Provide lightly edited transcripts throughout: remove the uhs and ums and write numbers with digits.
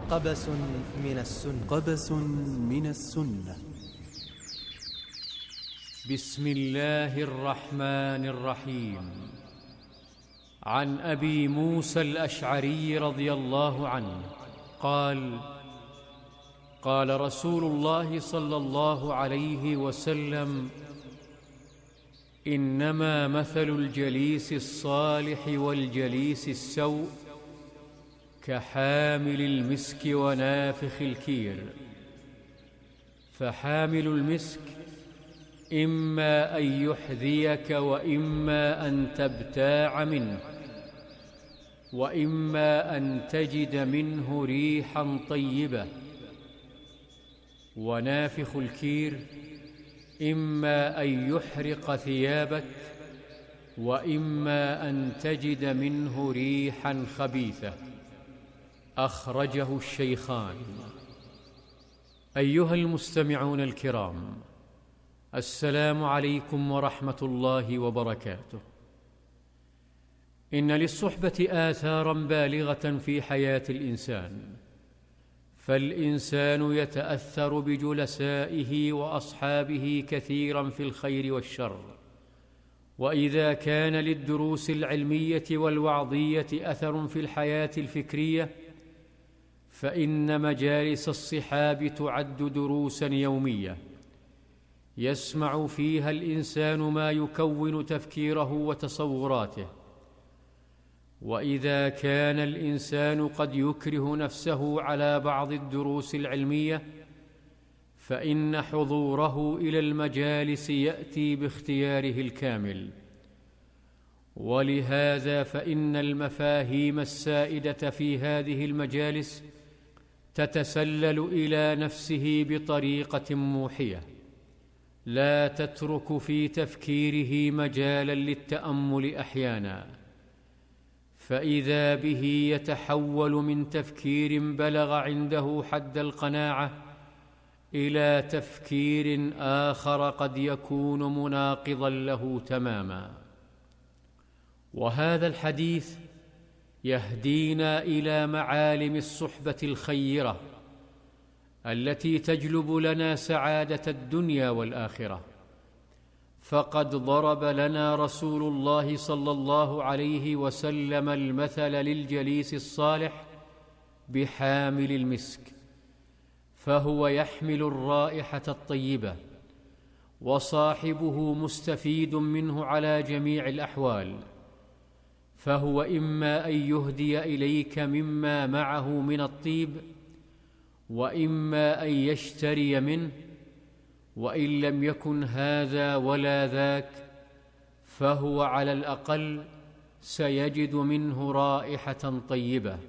قبس من السنة. قبس من السنة. بسم الله الرحمن الرحيم. عن أبي موسى الأشعري رضي الله عنه قال: قال رسول الله صلى الله عليه وسلم: إنما مثل الجليس الصالح والجليس السوء كحامل المسك ونافخ الكير. فحامل المسك إما أن يحذيك وإما أن تبتاع منه، وإما أن تجد منه ريحا طيبة. ونافخ الكير إما أن يحرق ثيابك، وإما أن تجد منه ريحا خبيثة. أخرجه الشيخان. أيها المستمعون الكرام، السلام عليكم ورحمة الله وبركاته. إن للصحبة آثاراً بالغة في حياة الإنسان، فالإنسان يتأثر بجلسائه وأصحابه كثيراً في الخير والشر. وإذا كان للدروس العلمية والوعظية أثر في الحياة الفكرية، فإن مجالس الصحاب تعد دروساً يومية يسمع فيها الإنسان ما يكون تفكيره وتصوراته. وإذا كان الإنسان قد يكره نفسه على بعض الدروس العلمية، فإن حضوره إلى المجالس يأتي باختياره الكامل. ولهذا فإن المفاهيم السائدة في هذه المجالس تتسلل إلى نفسه بطريقة موحية، لا تترك في تفكيره مجالا للتأمل أحيانا، فإذا به يتحول من تفكير بلغ عنده حد القناعة إلى تفكير آخر قد يكون مناقضا له تماما. وهذا الحديث يهدينا إلى معالم الصحبة الخيرة التي تجلب لنا سعادة الدنيا والآخرة. فقد ضرب لنا رسول الله صلى الله عليه وسلم المثل للجليس الصالح بحامل المسك، فهو يحمل الرائحة الطيبة، وصاحبه مستفيد منه على جميع الأحوال. فهو إما أن يهدي إليك مما معه من الطيب، وإما أن يشتري منه، وإن لم يكن هذا ولا ذاك فهو على الأقل سيجد منه رائحة طيبة.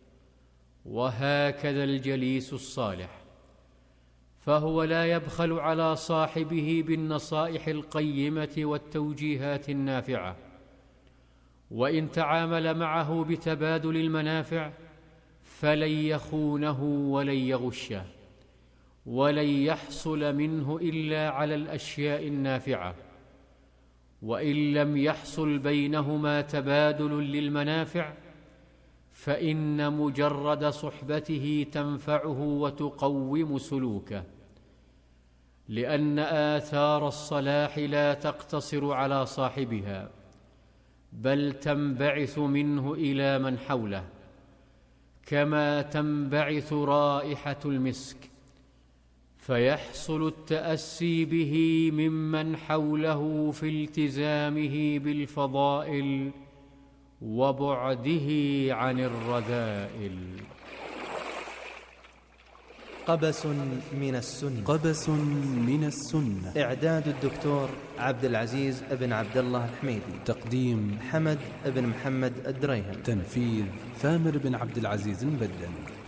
وهكذا الجليس الصالح، فهو لا يبخل على صاحبه بالنصائح القيمة والتوجيهات النافعة، وإن تعامل معه بتبادل المنافع فلن يخونه ولن يغشه، ولن يحصل منه إلا على الأشياء النافعة. وإن لم يحصل بينهما تبادل للمنافع، فإن مجرد صحبته تنفعه وتقوم سلوكه، لأن آثار الصلاح لا تقتصر على صاحبها، بل تنبعث منه إلى من حوله، كما تنبعث رائحة المسك، فيحصل التأسي به ممن حوله في التزامه بالفضائل وبعده عن الرذائل. قبس من السنة. قبس من السنة. إعداد الدكتور عبد العزيز بن عبد الله الحميدي. تقديم حمد بن محمد الدريهم. تنفيذ ثامر بن عبد العزيز المبدل.